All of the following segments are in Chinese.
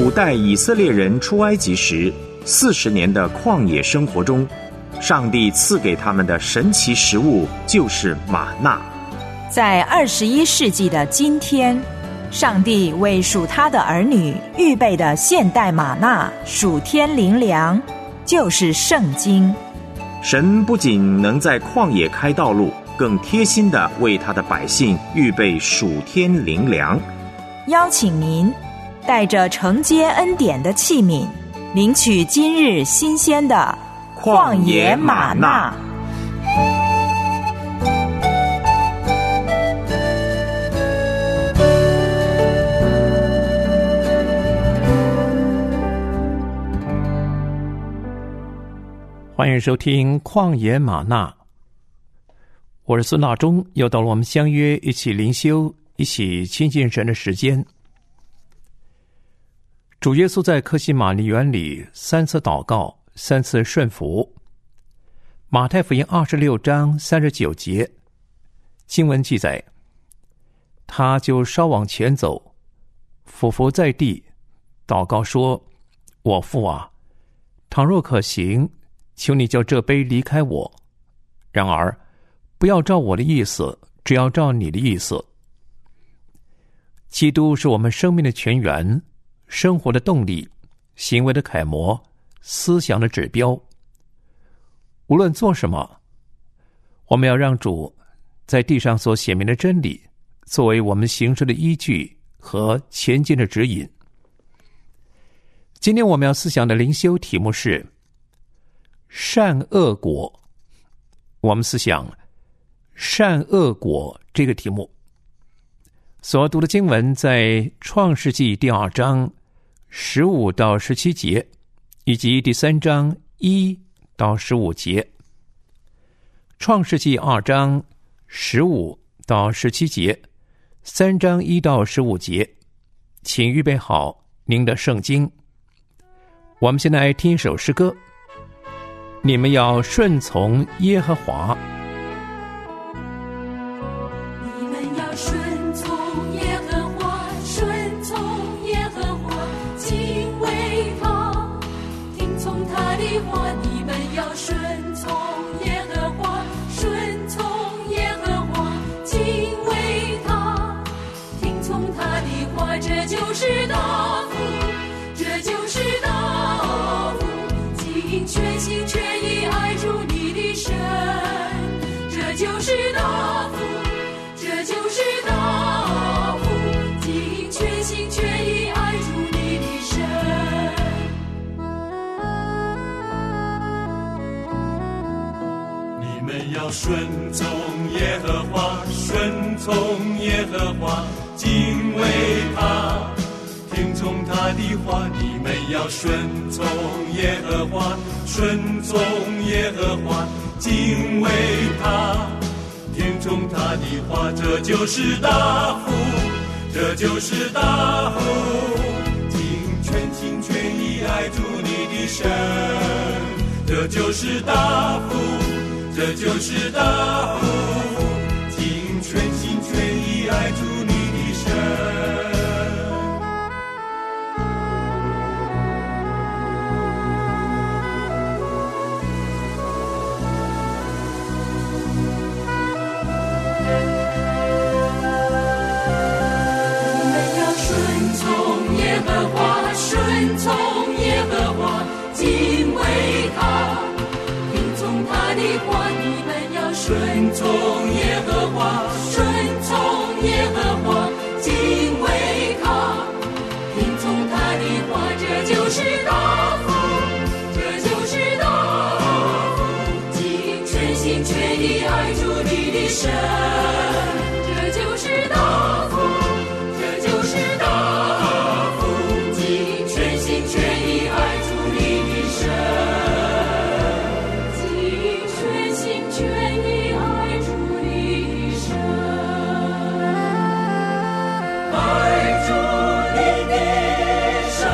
古代以色列人出埃及时40年的旷野生活中，上帝赐给他们的神奇食物就是玛纳。 在21世纪的今天，上帝为属他的儿女预备的现代玛纳属天灵粮，就是圣经。 神不仅能在旷野开道路，更贴心地为他的百姓预备属天灵粮。 邀请您带着承接恩典的器皿，领取今日新鲜的旷野玛纳。 欢迎收听旷野玛纳，我是孙大中，又到了我们相约一起灵修、一起亲近神的时间。主耶稣在客西马尼园里3次祷告，3次顺服。马太福音26章39节经文记载，他就稍往前走，俯伏在地，祷告说：我父啊，倘若可行，求你叫这杯离开我，然而不要照我的意思，只要照你的意思。基督是我们生命的泉源，生活的动力，行为的楷模，思想的指标。无论做什么，我们要让主在地上所显明的真理作为我们行事的依据和前进的指引。今天我们要思想的灵修题目是善恶果。我们思想善恶果这个题目，所读的经文在创世纪第2章15到17节，以及第3章1到15节。创世纪2章15到17节，3章1到15节，请预备好您的圣经。我们现在听一首诗歌，你们要顺从耶和华。 你们要顺从耶和华，顺从耶和华，敬畏他，听从他的话。你们要顺从耶和华，顺从耶和华，敬畏他，听从他的话。这就是大福，这就是大福，尽全心全意爱主你的神，这就是大福，这就是大福，尽全心全意爱主你的神。 你们要顺从耶和华，顺从耶和华，敬畏他，听从他的话。你们要顺从耶和华，顺从耶和华，敬畏他，听从他的话。这就是大福，这就是大福，尽全心全意爱主你的神，这就是大福，这就是大福，尽全心全意爱主你的神。 顺从耶和华，敬畏他，听从他的话。你们要顺从耶和华，顺从耶和华，敬畏他，听从他的话。这就是大福，这就是大福，尽全心全意爱主你的神，这就是大福，这就是大福，全意爱主你的神，尽全心全意爱主你的神，爱主你的神。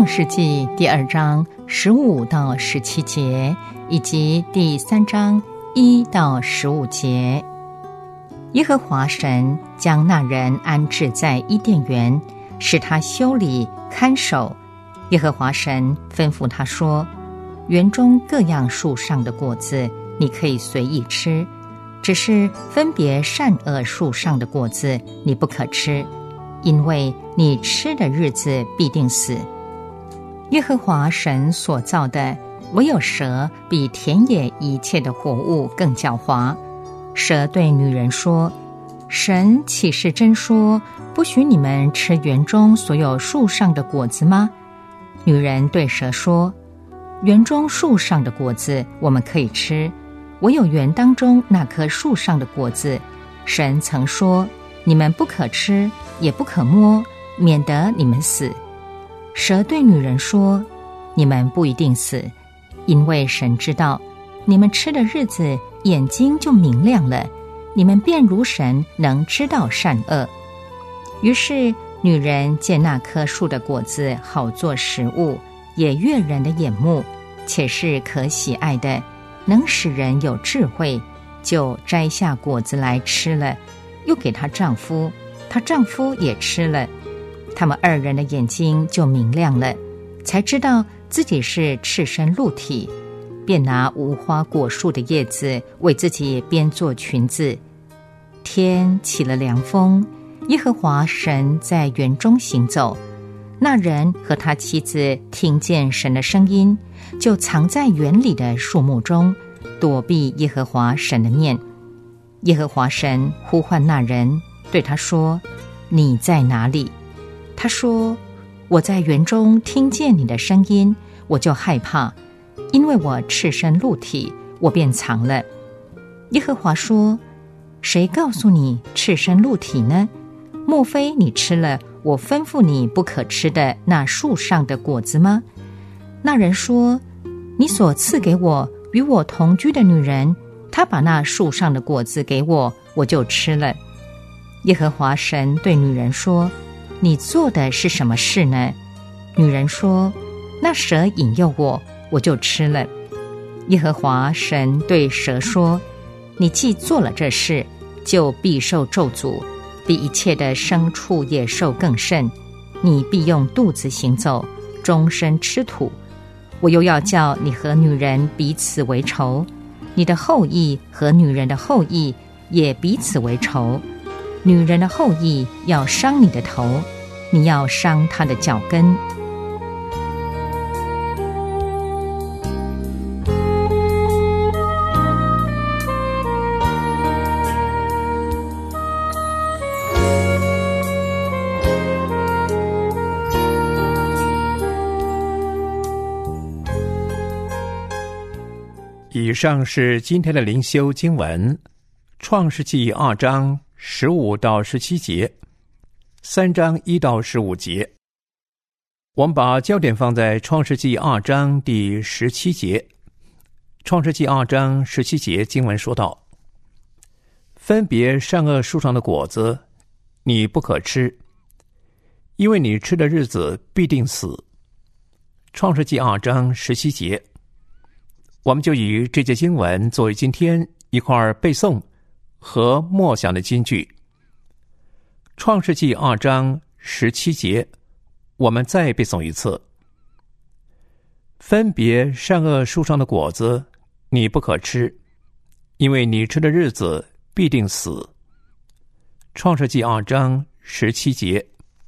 世纪第2章15到17节，以及第3章1到15节。耶和华神将那人安置在伊甸园，使他修理看守。耶和华神吩咐他说：园中各样树上的果子你可以随意吃，只是分别善恶树上的果子你不可吃，因为你吃的日子必定死。耶和华神所造的，唯有蛇比田野一切的活物更狡猾。蛇对女人说：神岂是真说不许你们吃园中所有树上的果子吗？女人对蛇说：园中树上的果子我们可以吃，唯有园当中那棵树上的果子，神曾说你们不可吃，也不可摸，免得你们死。蛇对女人说：你们不一定死，因为神知道你们吃的日子眼睛就明亮了，你们便如神，能知道善恶。于是女人见那棵树的果子好做食物，也悦人的眼目，且是可喜爱的，能使人有智慧，就摘下果子来吃了，又给她丈夫，她丈夫也吃了。他们2人的眼睛就明亮了，才知道自己是赤身露体，便拿无花果树的叶子为自己编做裙子。天起了凉风，耶和华神在园中行走，那人和他妻子听见神的声音，就藏在园里的树木中，躲避耶和华神的面。耶和华神呼唤那人，对他说：你在哪里？他说：我在园中听见你的声音，我就害怕，因为我赤身露体，我便藏了。耶和华说：谁告诉你赤身露体呢？莫非你吃了我吩咐你不可吃的那树上的果子吗？那人说：你所赐给我与我同居的女人，她把那树上的果子给我，我就吃了。耶和华神对女人说：你做的是什么事呢？女人说：那蛇引诱我，我就吃了。耶和华神对蛇说：你既做了这事，就必受咒诅，比一切的牲畜野兽更甚。你必用肚子行走，终身吃土。我又要叫你和女人彼此为仇，你的后裔和女人的后裔也彼此为仇。女人的后裔要伤你的头，你要伤她的脚跟。 以上是今天的灵修经文，创世纪2章15到17节，3章1到15节。我们把焦点放在创世纪2章第17节。创世纪2章17节经文说道：分别善恶树上的果子你不可吃，因为你吃的日子必定死。创世纪2章17节，我们就以这节经文作为今天一块背诵和默想的金句。创世纪2章17节，我们再背诵一次：分别善恶树上的果子你不可吃，因为你吃的日子必定死。创世纪2章17节。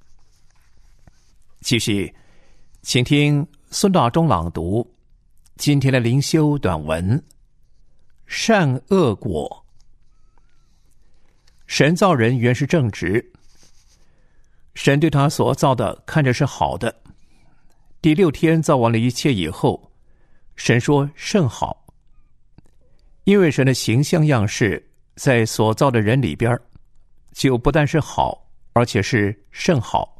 继续，请听孙大中朗读今天的灵修短文：善恶果。神造人原是正直，神对他所造的看着是好的。第6天造完了一切以后，神说甚好。因为神的形象样式在所造的人里边，就不但是好，而且是甚好。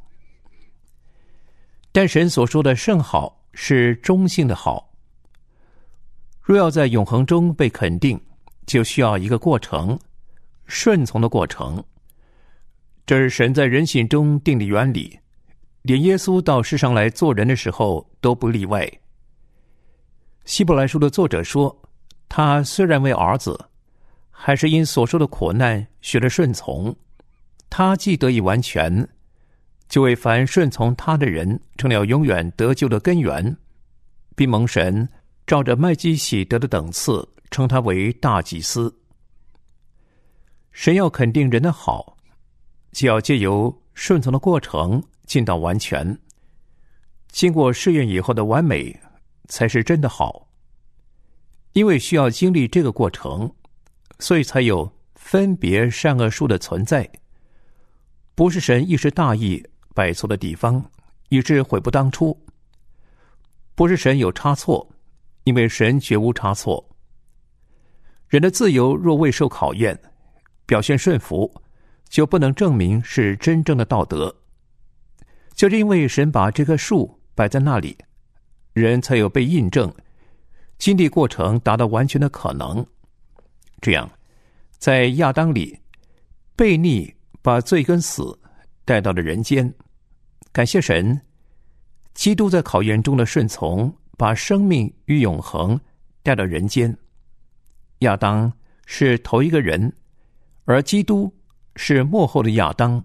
但神所说的甚好是中性的好，若要在永恒中被肯定，就需要一个过程，顺从的过程。这是神在人性中定的原理， 连耶稣到世上来做人的时候都不例外。希伯来书的作者说，他虽然为儿子，还是因所受的苦难学了顺从。他既得以完全，就为凡顺从他的人成了永远得救的根源，并蒙神照着麦基洗德的等次称他为大祭司。神要肯定人的好，就要借由顺从的过程进到完全。经过试验以后的完美才是真的好。因为需要经历这个过程，所以才有分别善恶树的存在。不是神一时大意摆错的地方，以致悔不当初；不是神有差错，因为神绝无差错。人的自由若未受考验，表现顺服，就不能证明是真正的道德。就是因为神把这棵树摆在那里，人才有被印证、经历过程达到完全的可能。这样，在亚当里，悖逆把罪跟死带到了人间。感谢神，基督在考验中的顺从，把生命与永恒带到人间。亚当是头一个人，而基督是末后的亚当。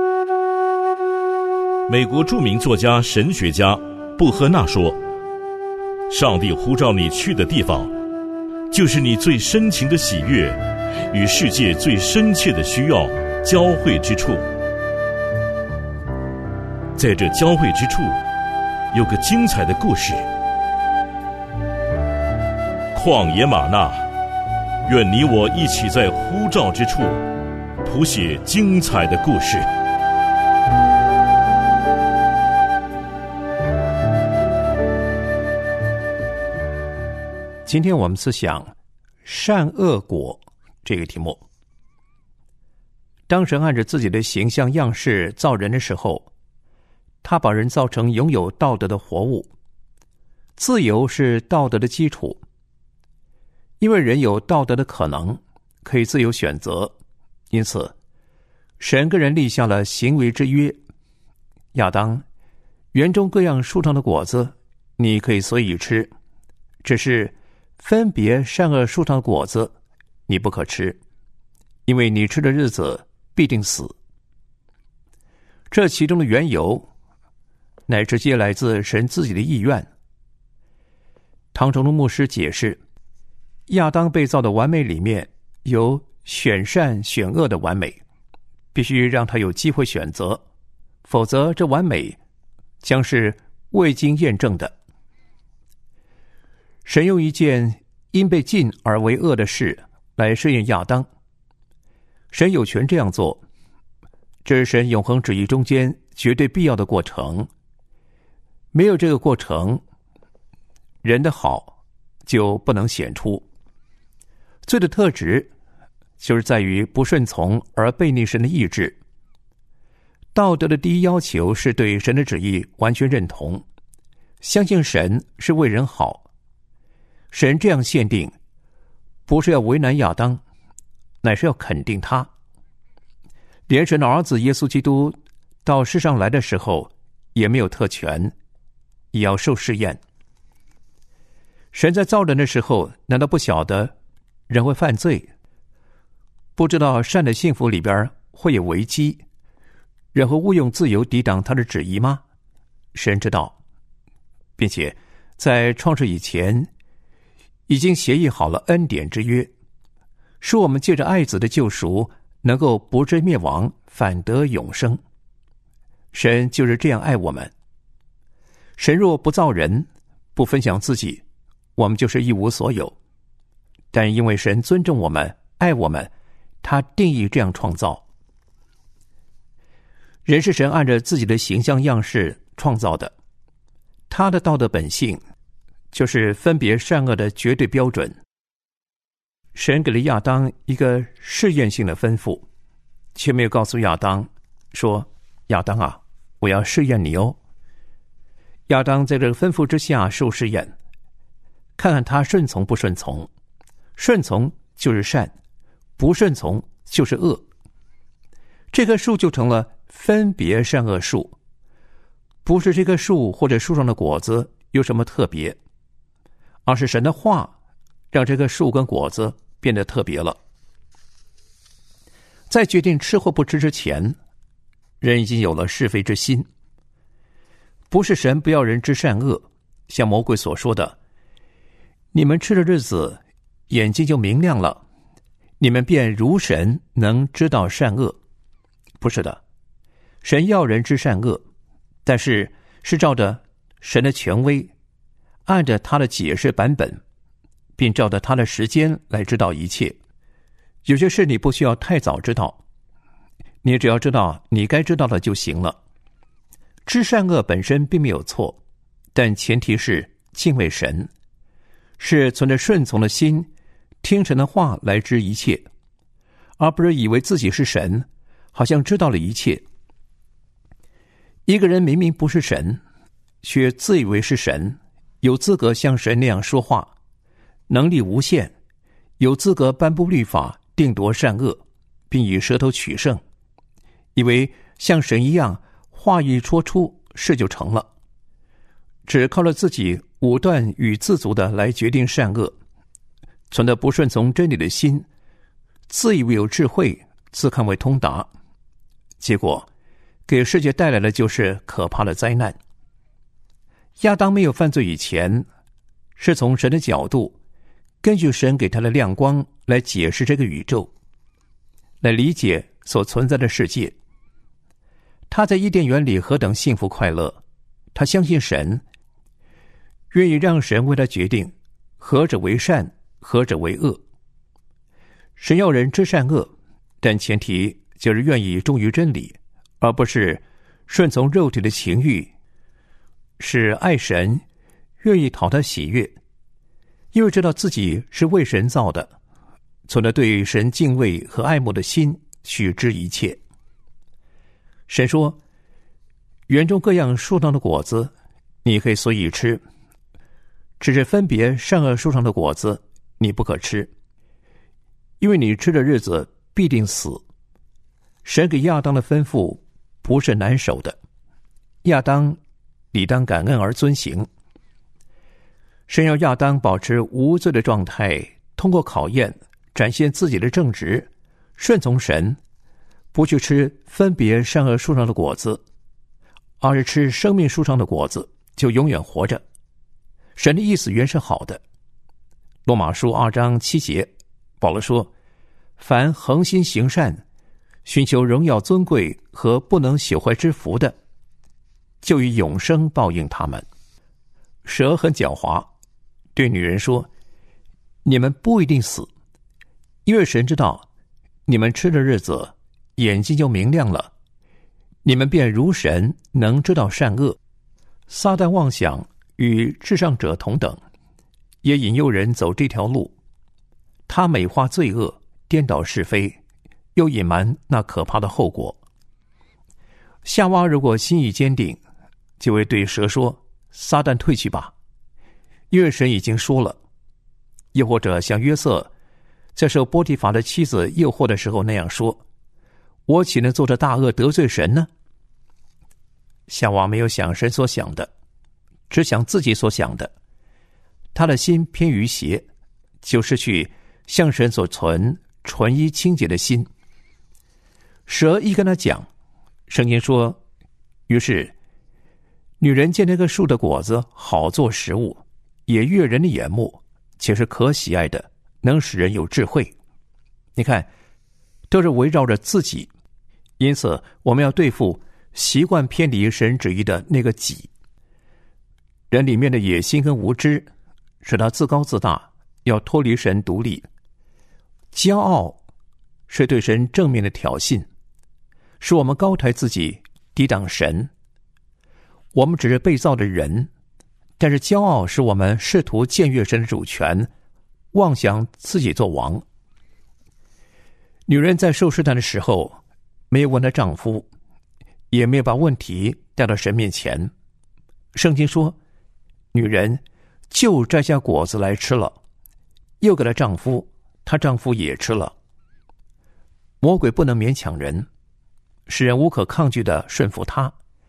美国著名作家、神学家布赫纳说，上帝呼召你去的地方，就是你最深情的喜悦与世界最深切的需要交汇之处。在这交汇之处，有个精彩的故事。旷野玛纳，愿你我一起在呼召之处谱写精彩的故事。 今天我们思想善恶果这个题目。当神按着自己的形象样式造人的时候，他把人造成拥有道德的活物。自由是道德的基础，因为人有道德的可能，可以自由选择，因此神跟人立下了行为之约。亚当，园中各样树上的果子你可以随意吃，只是分别善恶树上的果子你不可吃，因为你吃的日子必定死。这其中的缘由乃直接来自神自己的意愿。唐崇荣牧师解释，亚当被造的完美里面有选善选恶的完美，必须让他有机会选择，否则这完美将是未经验证的。神用一件因被禁而为恶的事来试验亚当，神有权这样做，这是神永恒旨意中间绝对必要的过程。没有这个过程，人的好就不能显出。罪的特质就是在于不顺从而背逆神的意志。道德的第一要求是对神的旨意完全认同，相信神是为人好。神这样限定，不是要为难亚当，乃是要肯定他。连神的儿子耶稣基督到世上来的时候，也没有特权，也要受试验。神在造人的时候，难道不晓得人会犯罪，不知道善的幸福里边会有危机，人会误用自由抵挡他的旨意吗？神知道，并且在创世以前已经协议好了恩典之约，使我们借着爱子的救赎能够不致灭亡，反得永生。神就是这样爱我们。神若不造人，不分享自己，我们就是一无所有。但因为神尊重我们，爱我们，他定义这样创造。人是神按着自己的形象样式创造的，他的道德本性就是分别善恶的绝对标准。神给了亚当一个试验性的吩咐，却没有告诉亚当说，亚当啊，我要试验你哦。亚当在这个吩咐之下受试验，看看他顺从不顺从。顺从就是善，不顺从就是恶。这棵树就成了分别善恶树， 不是这棵树或者树上的果子有什么特别，而是神的话让这棵树跟果子变得特别了。在决定吃或不吃之前，人已经有了是非之心。不是神不要人知善恶，像魔鬼所说的，你们吃的日子眼睛就明亮了，你们便如神能知道善恶。不是的，神要人知善恶，但是照着神的权威，按着他的解释版本，并照着他的时间来知道一切。有些事你不需要太早知道，你只要知道你该知道的就行了。知善恶本身并没有错，但前提是敬畏神，是存着顺从的心，听神的话来知一切，而不是以为自己是神，好像知道了一切。一个人明明不是神，却自以为是神，有资格像神那样说话，能力无限，有资格颁布律法，定夺善恶，并以舌头取胜，以为像神一样，话一说出，事就成了。只靠着自己武断与自足的来决定善恶，存着不顺从真理的心，自以为有智慧，自看为通达，结果给世界带来的就是可怕的灾难。亚当没有犯罪以前，是从神的角度，根据神给他的亮光来解释这个宇宙，来理解所存在的世界。他在伊甸园里何等幸福快乐，他相信神，愿意让神为他决定何者为善，何者为恶。神要人知善恶，但前提就是愿意忠于真理，而不是顺从肉体的情欲，是爱神，愿意讨他喜悦，因为知道自己是为神造的，存着对神敬畏和爱慕的心，许知一切。神说，园中各样树上的果子你可以随意吃，只是分别善恶树上的果子你不可吃，因为你吃的日子必定死。神给亚当的吩咐不是难守的，亚当理当感恩而遵行。神要亚当保持无罪的状态，通过考验展现自己的正直，顺从神，不去吃分别善恶树上的果子，而是吃生命树上的果子，就永远活着。神的意思原是好的。罗马书2章7节，保罗说，凡恒心行善，寻求荣耀尊贵和不能朽坏之福的，就以永生报应他们。蛇很狡猾，对女人说，你们不一定死，因为神知道你们吃的日子眼睛就明亮了，你们便如神能知道善恶。撒旦妄想与至上者同等，也引诱人走这条路。他美化罪恶，颠倒是非，又隐瞒那可怕的后果。夏娃如果心意坚定，就会对蛇说，撒旦退去吧，因为神已经说了。又或者像约瑟在受波提乏的妻子诱惑的时候那样说，我岂能做这大恶得罪神呢？夏娃没有想神所想的，只想自己所想的，他的心偏于邪，就失去向神所存纯一清洁的心。蛇一跟他讲，圣经说，于是女人见那个树的果子好做食物，也悦人的眼目，且是可喜爱的，能使人有智慧。你看，都是围绕着自己，因此我们要对付习惯偏离神旨意的那个己。人里面的野心跟无知，使他自高自大，要脱离神独立。骄傲是对神正面的挑衅，使我们高抬自己，抵挡神。我们只是被造的人，但是骄傲使我们试图僭越神的主权，妄想自己做王。女人在受试探的时候，没有问她丈夫，也没有把问题带到神面前。圣经说，女人就摘下果子来吃了，又给了丈夫，她丈夫也吃了。魔鬼不能勉强人，使人无可抗拒地顺服他，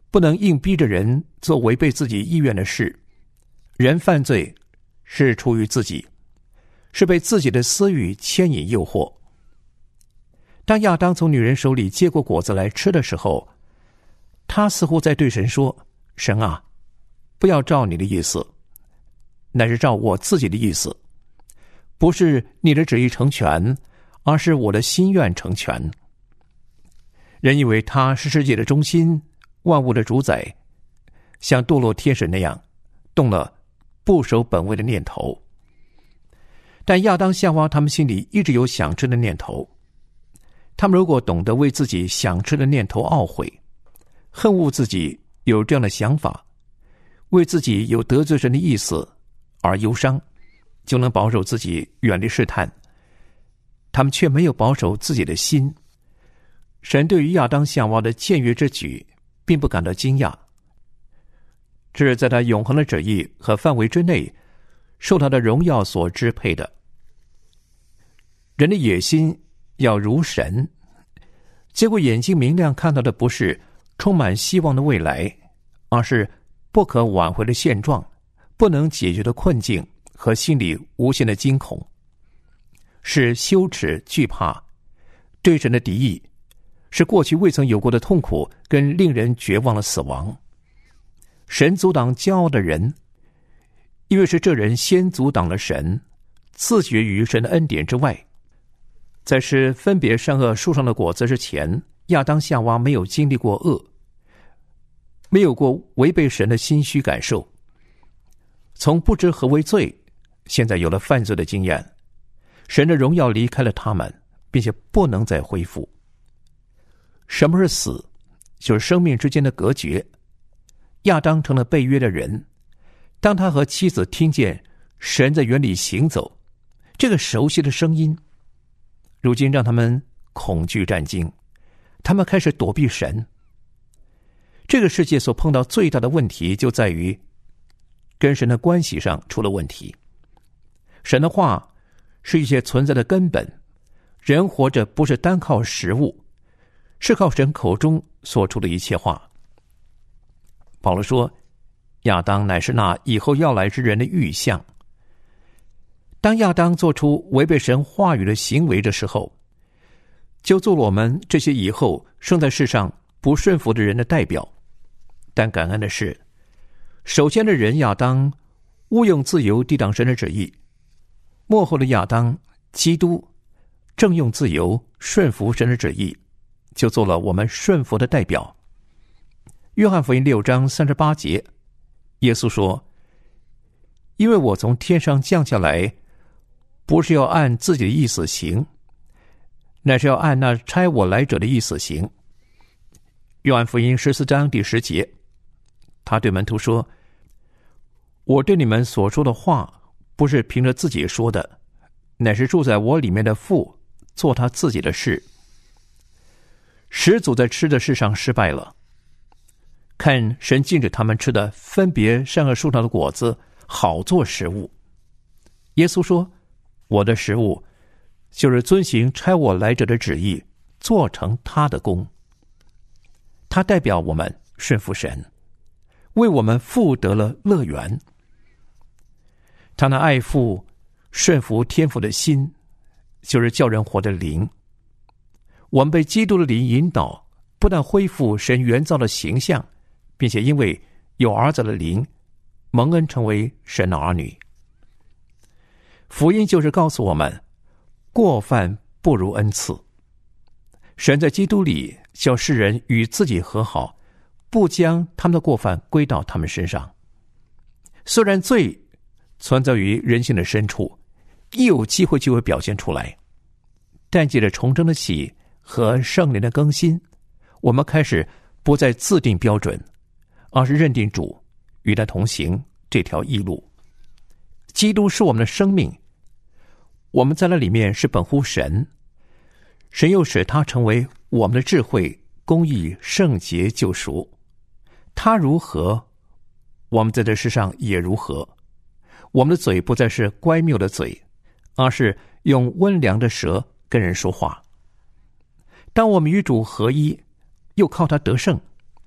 不能硬逼着人做违背自己意愿的事。人犯罪是出于自己，是被自己的私欲牵引诱惑。当亚当从女人手里接过果子来吃的时候，他似乎在对神说：神啊，不要照你的意思，乃是照我自己的意思，不是你的旨意成全，而是我的心愿成全。人以为他是世界的中心，万物的主宰，像堕落天使那样动了不守本位的念头。但亚当夏娃他们心里一直有想吃的念头，他们如果懂得为自己想吃的念头懊悔，恨恶自己有这样的想法，为自己有得罪神的意思而忧伤，就能保守自己远离试探。他们却没有保守自己的心。神对于亚当夏娃的僭越之举并不感到惊讶，这是在他永恒的旨意和范围之内，受他的荣耀所支配的。人的野心要如神，结果眼睛明亮看到的不是充满希望的未来，而是不可挽回的现状，不能解决的困境和心里无限的惊恐，是羞耻惧怕，对神的敌意，是过去未曾有过的痛苦跟令人绝望的死亡。神阻挡骄傲的人，因为是这人先阻挡了神，自绝于神的恩典之外。在吃分别善恶树上的果子之前，亚当夏娃没有经历过恶，没有过违背神的心虚感受。从不知何为罪，现在有了犯罪的经验，神的荣耀离开了他们，并且不能再恢复。什么是死？就是生命之间的隔绝。亚当成了被约的人，当他和妻子听见神在园里行走，这个熟悉的声音如今让他们恐惧战惊，他们开始躲避神。这个世界所碰到最大的问题就在于跟神的关系上出了问题。神的话是一切存在的根本，人活着不是单靠食物，是靠神口中所出的一切话。保罗说，亚当乃是那以后要来之人的预像。当亚当做出违背神话语的行为的时候，就做了我们这些以后生在世上不顺服的人的代表。但感恩的是，首先的人亚当误用自由抵挡神的旨意，末后的亚当基督正用自由顺服神的旨意，就做了我们顺服的代表。约翰福音6章38节，耶稣说，因为我从天上降下来，不是要按自己的意思行，乃是要按那差我来者的意思行。约翰福音14章第10节，他对门徒说，我对你们所说的话不是凭着自己说的，乃是住在我里面的父做他自己的事。始祖在吃的事上失败了，看神禁止他们吃的分别善恶树上的果子好做食物。耶稣说，我的食物就是遵行差我来者的旨意，做成他的功。他代表我们顺服神，为我们父得了乐园。他那爱父顺服天父的心，就是叫人活的灵。我们被基督的灵引导，不但恢复神原造的形象，并且因为有儿子的灵，蒙恩成为神的儿女。福音就是告诉我们，过犯不如恩赐。神在基督里叫世人与自己和好，不将他们的过犯归到他们身上。虽然罪存在于人性的深处，一有机会就会表现出来，但借着重生的喜和圣灵的更新，我们开始不再自定标准，而是认定主，与他同行这条义路。基督是我们的生命，我们在那里面是本乎神，神又使他成为我们的智慧、公义、圣洁、救赎。他如何，我们在这世上也如何。我们的嘴不再是乖谬的嘴，而是用温良的舌跟人说话。当我们与主合一，又靠他得胜，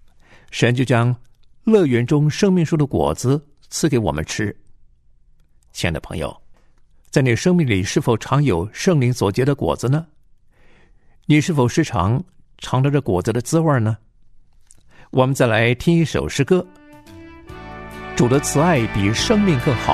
神就将乐园中生命树的果子赐给我们吃。亲爱的朋友，在你生命里是否常有圣灵所结的果子呢？你是否时常尝到这果子的滋味呢？我们再来听一首诗歌，主的慈爱比生命更好。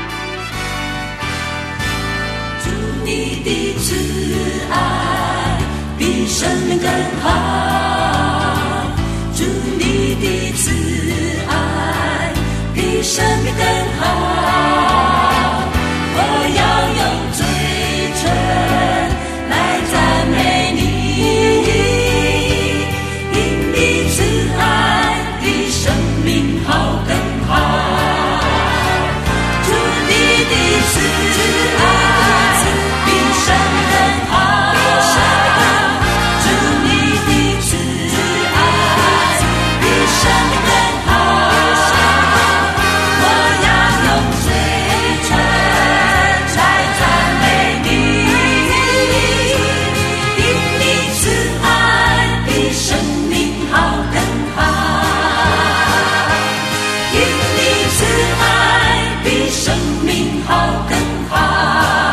主你的慈爱比生命更好，主你的慈爱比生命更好，我要用嘴唇来赞美你，因你慈爱比生命好更好，主你的慈爱比生命更好，主你的慈爱比生命更好，我要用嘴唇来赞美你，因你慈爱比生命好更好，因你慈爱比生命好更好。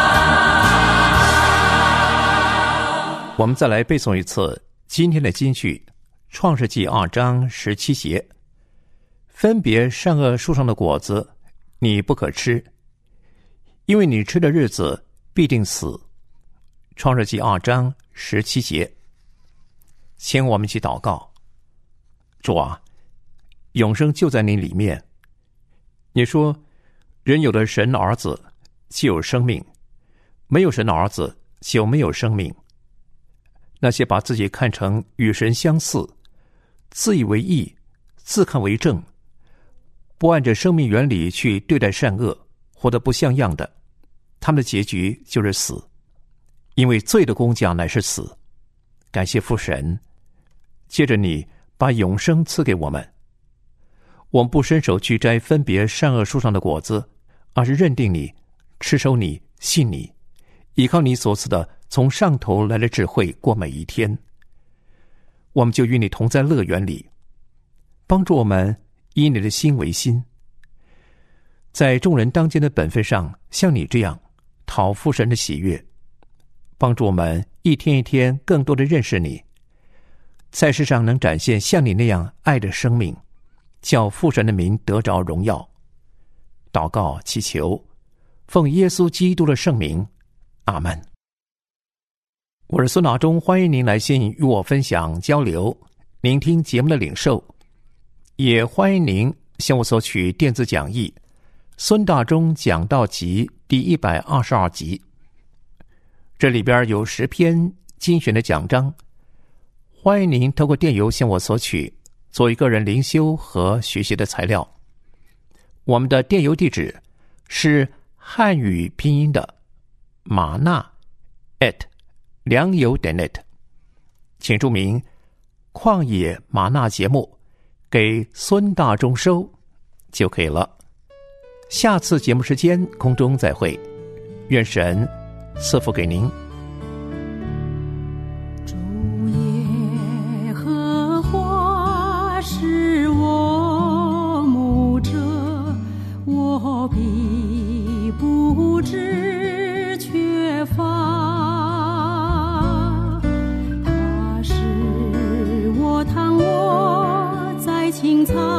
我们再来背诵一次今天的金句，创世纪2章17节，分别善恶树上的果子你不可吃，因为你吃的日子必定死。创世纪2章17节。请我们一起祷告。主啊，永生就在你里面。你说，人有了神儿子就有生命，没有神的儿子就没有生命。那些把自己看成与神相似，自以为义，自看为正，不按着生命原理去对待善恶，活得不像样的，他们的结局就是死，因为罪的工价乃是死。感谢父神，借着你把永生赐给我们。我们不伸手去摘分别善恶树上的果子，而是认定你，持守你，信你，依靠你所赐的从上头来的智慧过每一天。我们就与你同在乐园里，帮助我们以你的心为心，在众人当间的本分上像你这样讨父神的喜悦，帮助我们一天一天更多的认识你，在世上能展现像你那样爱的生命，叫父神的名得着荣耀。祷告祈求，奉耶稣基督的圣名，阿们。我是孙老忠，欢迎您来信与我分享交流，聆听节目的领受，也欢迎您向我索取电子讲义孙大中讲道集第122集，这里边有10篇精选的讲章，欢迎您透过电邮向我索取，作为个人灵修和学习的材料。我们的电邮地址是汉语拼音的玛纳良友.net， 请注明旷野玛纳节目给孙大中收就可以了。下次节目时间空中再会，愿神赐福给您。 主耶和华是我牧者，我必不致缺乏。他是我躺卧在青草